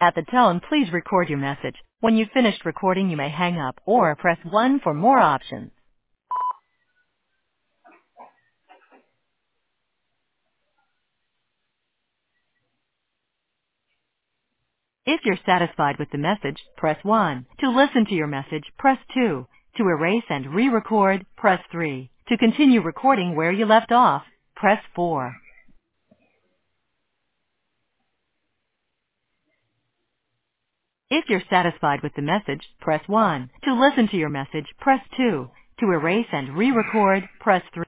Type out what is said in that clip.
At the tone, please record your message. When you've finished recording, you may hang up or press 1 for more options. If you're satisfied with the message, press 1. To listen to your message, press 2. To erase and re-record, press 3. To continue recording where you left off, press 4. If you're satisfied with the message, press 1. To listen to your message, press 2. To erase and re-record, press 3.